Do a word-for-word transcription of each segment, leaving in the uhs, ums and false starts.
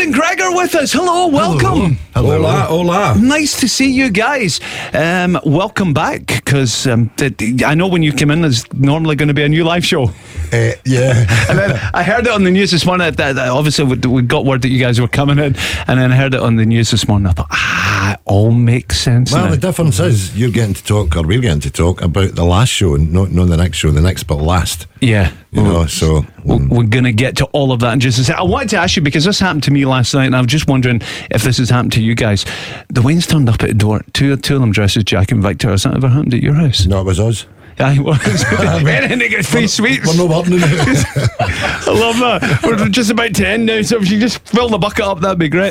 and Greg are with us. Hello, welcome. Hello. Hola, hola. Nice to see you guys. Um, welcome back, because um, I know when you came in, there's normally going to be a new live show. Uh, yeah. And then I heard it on the news this morning. That, that obviously, we, we got word that you guys were coming in, and then I heard it on the news this morning. I thought, ah, it all makes sense. Well, now. the difference is you're getting to talk, or we're getting to talk about the last show, and not, not the next show, the next but last. Yeah. You know, so mm. we're going to get to all of that in just a second. I wanted to ask you, because this happened to me last night, and I was just wondering if this has happened to you guys. The Waynes turned up at the door. Two, two of them dressed as Jack and Victor. Has that ever happened at your house? No, it was us. Yeah, he was. And they get free sweets. We're not burning it. I love that. We're just about to end now, so if you just fill the bucket up, that'd be great.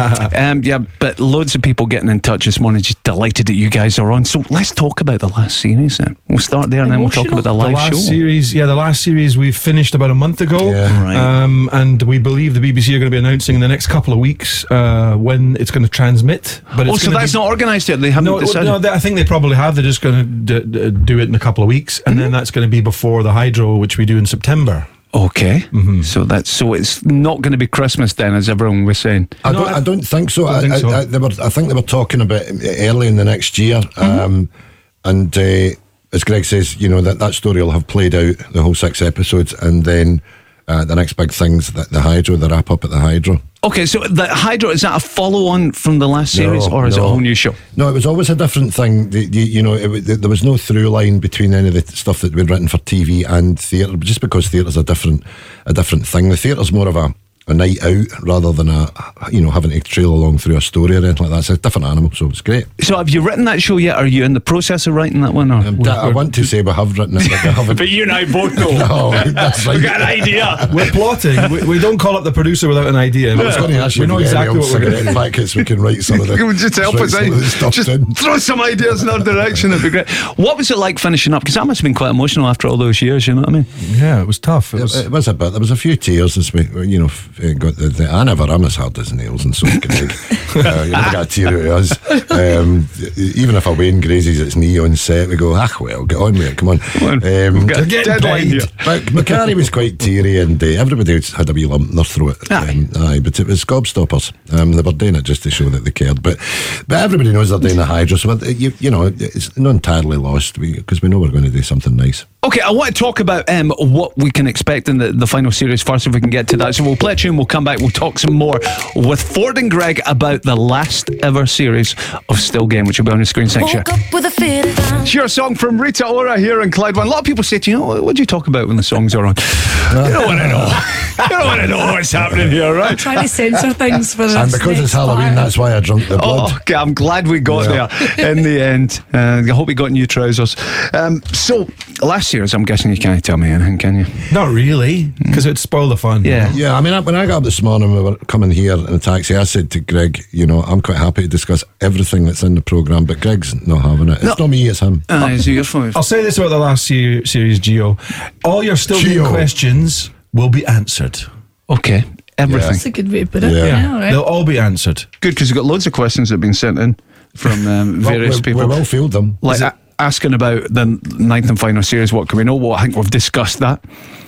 um, yeah, but loads of people getting in touch this morning, just delighted that you guys are on. So let's talk about the last series then. We'll start there and then we'll talk about the live the last show. Series, yeah, the last series we finished about a month ago. Yeah. Right. Um, and we believe the B B C are going to be announcing in the next couple of weeks uh, when it's going to transmit. But Oh, it's so that's be, not organised yet? They haven't no, decided? no, they, I think they probably have. They're just going to d- d- do it in a couple of weeks, and Mm-hmm. then that's going to be before the Hydro, which we do in September. Okay, Mm-hmm. so that's so it's not going to be Christmas then, as everyone was saying. I No, don't. I- I don't think so. I I, think I, so. I, they were, I think they were talking about it early in the next year. Mm-hmm. Um, and uh, as Greg says, you know that that story will have played out the whole six episodes, and then uh, the next big thing's the, the Hydro, the wrap up at the Hydro. Okay, so the Hydro, is that a follow-on from the last series, No, or is no. it a whole new show? No, it was always a different thing. The, the, you know, it, wa- there was no through line between any of the stuff that we'd written for T V and theatre, just because theatre's a different, a different thing. The theatre's more of a, a night out rather than a, you know, having to trail along through a story or anything like that. It's a different animal, so it's great. So have you written that show yet? Are you in the process of writing that one? Or Um, I want to say we have written it, but we haven't. But you and I both know. No, that's right. We've got an idea. We're plotting. we, we don't call up the producer without an idea. I was going to ask you we know if you get any exactly old what we're cigarette going packets we can write some of the. You would just help write us some out. of the stuff Just in. throw some ideas in our direction. That'd be great. What was it like finishing up? Because that must have been quite emotional after all those years. You know what I mean? Yeah, it was tough. It It, was. it was a bit. There was a few tears as we, you know, f- uh, got the, the. I never am as hard as nails, and so Greg. uh, you never got a tear out of us. Um, even if a Wayne grazes its knee on set, we go, ah, well, get on with it. Come on. on. Um, We've got a get deadline paid. here. But McCarry was quite teary, and uh, everybody else had a wee lump in their throat. Aye. Um, aye, but it was gobstoppers. Um, they were doing it just to show that they cared. But but everybody knows they're doing the Hydro, so uh, you, you know, it's not entirely lost because we know we're going to do something nice. Okay, I want to talk about um, what we can expect in the, the final series first, if we can get to that. So we'll play a tune, we'll come back, we'll talk some more with Ford and Greg about the last ever series of Still Game, which will be on the screen section. Woke up with a feeling. It's your song from Rita Ora here in Clyde One. A lot of people say to you, know, what do you talk about when the songs are on? You don't want to know. You don't want to know what's happening here, right? Trying to censor things for this. And because it's next Halloween, part. that's why I drunk the blood. Oh, okay, I'm glad we got Yeah. there in the end. Uh, I hope we got new trousers. Um, so, last year's, I'm guessing you can't tell me anything, can you? Not really, because it'd spoil the fun. Yeah. Yeah, I mean, I- when I got up this morning, we were coming here in a taxi, I said to Greg, you know, I'm quite happy to discuss everything that's in the programme, but Greg's not having it. It's No. not me, it's him. Uh, is it your phone? I'll say this about the last se- series, Gio. All your still game Gio. questions will be answered. Okay, everything. That's a good way to put it. Yeah. Yeah, all right. They'll all be answered. Good, because we've got loads of questions that have been sent in from um, various Well, we, people. we will field them. like a- asking about the ninth and final series. What can we know? Well, I think we've discussed that.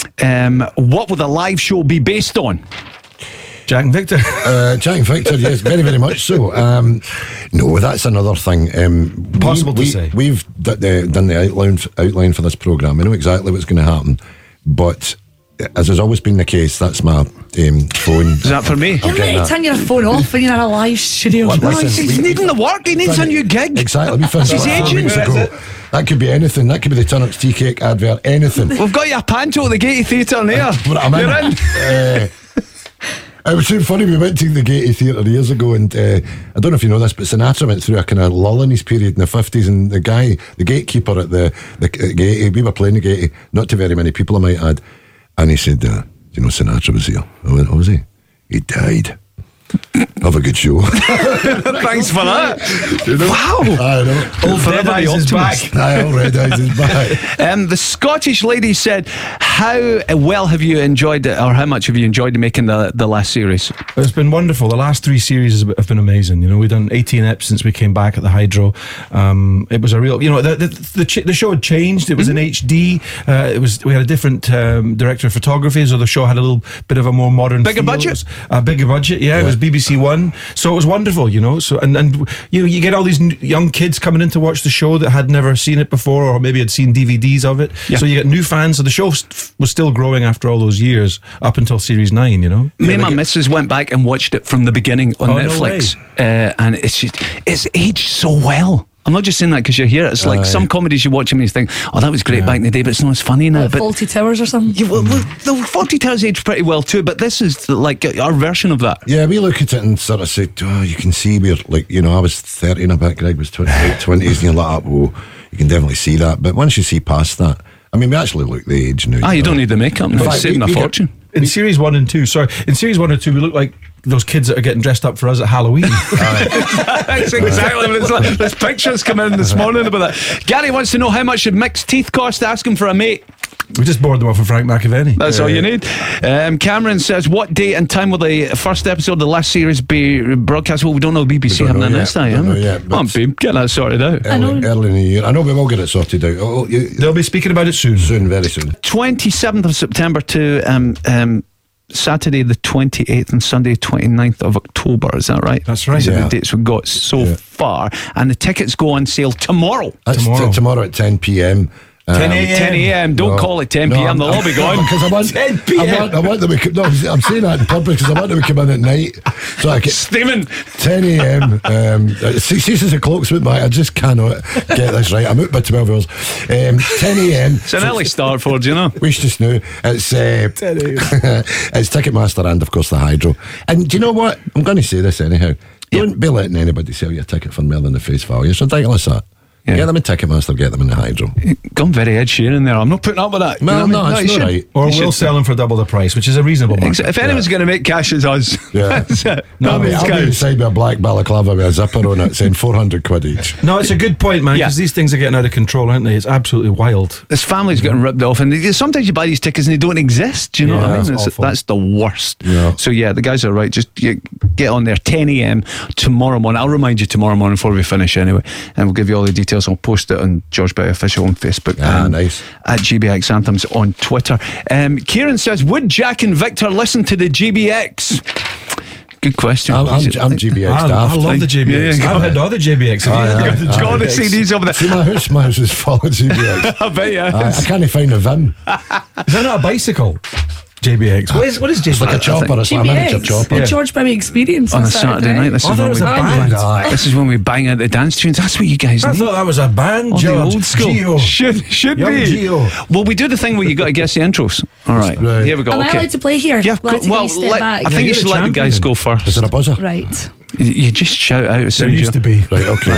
Um, what will the live show be based on? Jack and Victor. Uh, Jack and Victor, yes, very, very much so. Um, no, that's another thing. Um, Possible we, to say. We've d- the, done the outline, outline for this programme. We know exactly what's going to happen, but as has always been the case, that's my um, phone. Is that for me? You're getting ready to that. turn your phone off when you're in a live studio. Well, No, listen, He's we- needing the work. He needs a new gig. Exactly. We finished He's that four aging. weeks ago. That could be anything. That could be the Turnips Tea Cake advert. Anything. We've got you a panto at the Gaiety Theatre in there. But I'm in. You're in. Uh, it was so funny. We went to the Gaiety Theatre years ago, and uh, I don't know if you know this, but Sinatra went through a kind of lull in his period in the fifties, and the guy, the gatekeeper at the, the at Gaiety, we were playing the Gaiety, not to very many people, I might add, and he said, uh, "You know, Sinatra was here." I went, "Oh, was he? He died." Have a good show. Thanks for that. Wow. I know. Old Forever Dead Eyes the is optimist. back. I already is back. Um, the Scottish lady said, how well have you enjoyed it, or how much have you enjoyed making the, the last series? It's been wonderful. The last three series have been amazing. You know, we've done eighteen eps since we came back at the Hydro. Um, it was a real, you know, the the, the, ch- the show had changed. It was in H D. Uh, it was we had a different um, director of photography, so the show had a little bit of a more modern, Bigger feel. budget? It was a bigger budget. Yeah, it was B B C One, so it was wonderful. You know, so and and you know you get all these n- young kids coming in to watch the show that had never seen it before, or maybe had seen D V Ds of it. Yeah. So you get new fans. So the show st- was still growing after all those years up until series nine. You know. Me and my missus went back and watched it from the beginning on Oh, no Netflix, uh, and it's just, it's aged so well. I'm not just saying that because you're here. It's like Aye. some comedies you watch and you think, oh, that was great back in the day, but it's not as funny now. Like But Faulty Towers or something. yeah, well, well, the Faulty Towers aged pretty well too, but this is the, like our version of that. Yeah, we look at it and sort of say, oh, you can see we're like, you know, I was thirty and a bit, Greg was twenty-eight, twenties, and you're like, oh, you can definitely see that. But once you see past that, I mean, we actually look the age now. Ah, you don't need the makeup. No, fact, it's saving we- a we get- fortune. In series one and two, sorry, in series one and two, we look like those kids that are getting dressed up for us at Halloween. That's exactly what it's like. There's pictures coming in this morning about that. Gary wants to know how much should mixed teeth cost. Ask him for a mate. We just bored them off of Frank McAvenny. That's all you need. Um, Cameron says, what date and time will the first episode of the last series be broadcast? Well, we don't know. B B C We don't haven't know announced yet. that Don't yet. know yet, Come on, but- babe, get that sorted out. I know. Early, early in the year. I know we will get it sorted out. Oh, you, They'll be speaking about it soon. soon, very soon. twenty-seventh of September to um, um, Saturday the twenty-eighth and Sunday twenty-ninth of October. Is that right? That's right. These are Yeah. the dates we've got so Yeah. far. And the tickets go on sale tomorrow. That's Tomorrow. t- tomorrow at ten p.m. Um, ten a.m. ten a.m. Don't no, call it ten no, p.m. I'm- They'll all be gone. Because I want, ten p.m. I want, I want them to come, no, I'm saying that in purpose because I want them to come in at night. So I get Steaming. ten a.m. Um, see, see, since the clock's went back, I just cannot get this right. I'm out by twelve hours. Um, ten a.m. It's an early start for it, you know. Wish to know. It's uh, it's Ticketmaster and of course the Hydro. And do you know what? I'm going to say this anyhow. Don't be letting anybody sell you a ticket for more than the face value. It's ridiculous that. Yeah. Get them in Ticketmaster, get them in the Hydro. Gone very Ed Sheeran there. I'm not putting up with that. You No, know what I no, mean? it's you not should- right. Or you we'll should- sell them for double the price, which is a reasonable market. If anyone's going to make cash, it's us. Yeah. That's it. No, Not mate, these I'll be guys. inside with a black balaclava with a zipper on it saying four hundred quid each. No, it's a good point, man, Yeah. because these things are getting out of control, aren't they? It's absolutely wild. This family's getting ripped off, and they- sometimes you buy these tickets and they don't exist. Do you know Yeah, what I mean? that's It's- awful. that's the worst. Yeah. So yeah, the guys are right. Just you, get on there ten a.m. tomorrow morning. I'll remind you tomorrow morning before we finish anyway, and we'll give you all the details. I'll post it on George Betty Official on Facebook. Ah, and nice. At G B X Anthems on Twitter. Um, Kieran says, would Jack and Victor listen to the G B X? Good question. I'm, I'm, I'm G B X I, I daft. love the J B X. Yeah, yeah. I've had other J B X. Have you? Aye, aye. Got the John the C Ds over See, there. my house, my house is full of G B X. I bet you. I, I can't find a Vim. Is that not a bicycle? J B X. What is, what is J B X? It's like a chopper. It's like a miniature chopper. The George Baby Experience On a Saturday night, this Oh, is there when was we a band. Aye. This is when we bang out the dance tunes. That's what you guys I need. thought that was a band, Oh, the George. old school. Geo. Should should Young be. Geo. Well, we do the thing where you got to guess the intros. All right, Right. here we go. Am I okay. allowed to play here? Yeah, Let's cool. well, take a step let- back. I think Yeah, you you're should the let the champion. guys go first. Is there a buzzer? Right. You- You just shout out as There soon as used you. to be. Right, okay.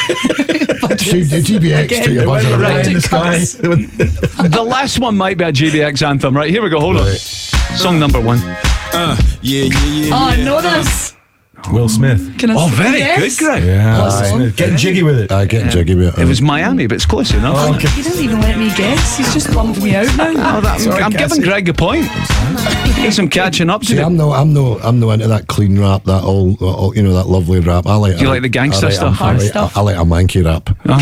Shoot the G B X Again, to your it went buzzer. right Right. in the sky. The last one might be a G B X anthem. Right, here we go. Hold on. Right. Song number one. Uh, yeah, yeah, yeah. Oh, I know this. Will Smith. Can I Oh, say very yes? good, Greg. Yeah. What's the Will song? Smith. Getting jiggy with it. I get jiggy with it. It was Miami, but it's close enough. Oh, okay. He didn't even let me guess. He's just bumped me out now. Oh, that- Sorry, I'm Cassie. giving Greg a point. Need some catching up to See, do. I'm no, I'm no, I'm no into that clean rap, that all, all you know, that lovely rap. I like. Do you like the gangster I like, stuff? I, Hard like, stuff. I like a manky rap. All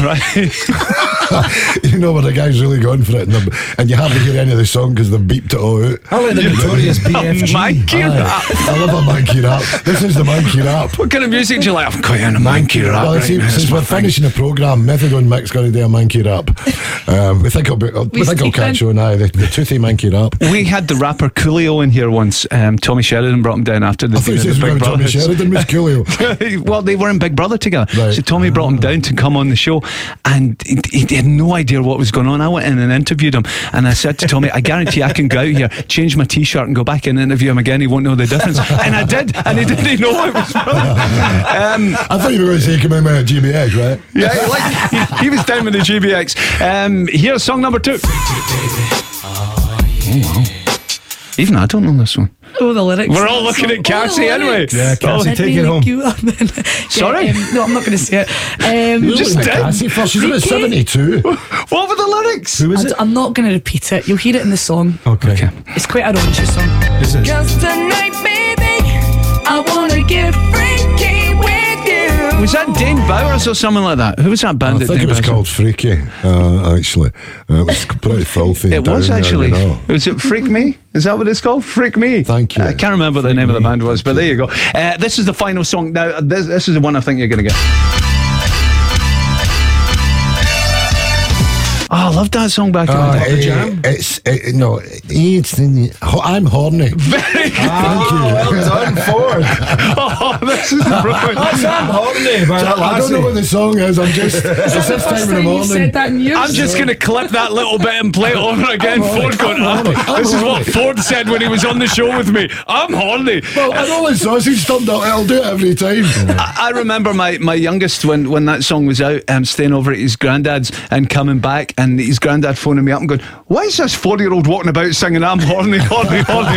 right. You know where the guy's really going for it, and, the, and you hardly hear any of the song because they've beeped it all out. I like the notorious B F G. Manky Aye. rap. I love a manky rap. This is the manky rap. What kind of music do you like? I'm quite into manky rap. Well, right see, now. since That's we're my thing. finishing the programme, Methadone Mic's going to do a manky rap. Um, we think I'll be, we, We think I'll speak catch then. on now. The, the toothy manky rap. We had the rapper Coolio in here once. Um, Tommy Sheridan brought him down after the I thought you the said Big Tommy Brother. Sheridan was Coolio. Well, they were in Big Brother together. Right. So Tommy brought him down to come on the show, and he, he had no idea what was going on. I went in and interviewed him, and I said to Tommy, I guarantee I can go out here, change my t-shirt and go back and interview him again. He won't know the difference. And I did, and he didn't know it was from. Um, I thought you were going to say come in with a G B X, right? yeah, he, like, he, he was down with the G B X. Um, here's song number two. Oh, wow. Even I don't know this one. Oh, the lyrics. We're all looking at Cassie, Oh, the anyway. lyrics. Yeah, Cassie, Let take me it home. lick you up and- Yeah, Sorry? um, no, I'm not going to say it. Um, You just just did. Cassie first. She's about Freaky. seventy-two. What were the lyrics? Who is I it? d- I'm not going to repeat it. You'll hear it in the song. Okay. Okay. It's quite a raunchy song. This is. Just tonight, baby, I want to get freaky with you. Was that Dane Bowers or something like that? Who was that band? I that think Dane it was Bowers- called Freaky, uh, actually. Uh, it was pretty filthy. It down was there, actually. you know. Was it Freak Me? Is that what it's called? Freak Me. Thank you. I can't remember what the name of the band was, but there you go. Uh, this is the final song. Now, this, this is the one I think you're going to get. Oh, I loved that song back in Uh, the day. eh, Jam? It's eh, no, it's I'm horny. Very good. Oh, well done, Ford. Oh, this is brilliant. I'm horny by that I don't know lassie. what the song is. I'm just it's this First time in the time you morning. said that in years. I'm just going to clip that little bit and play it over again. I'm Ford horny. going, I'm horny. "Ah, I'm this is what horny." Ford said when he was on the show with me. I'm horny. Well, I know when sausage turned up, I'll do it every time. I, I remember my, my youngest when, when that song was out, um, staying over at his granddad's and coming back, and his granddad phoning me up and going, "Why is this four year old walking about singing I'm horny, horny, horny,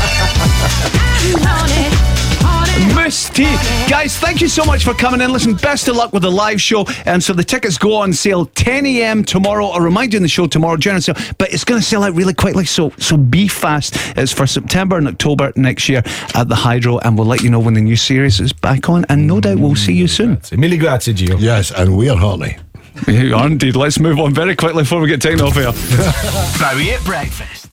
horny?" Miss T. Guys, thank you so much for coming in. Listen, best of luck with the live show. Um, so the tickets go on sale ten a.m. tomorrow. I'll remind you in the show tomorrow, general sale, but it's going to sell out really quickly, so so be fast. It's for September and October next year at the Hydro, and we'll let you know when the new series is back on, and no doubt we'll see you soon. Mille grazie, Gio. Yes, and we are horny. You are indeed. Let's move on very quickly before we get taken off here. Bowie at breakfast.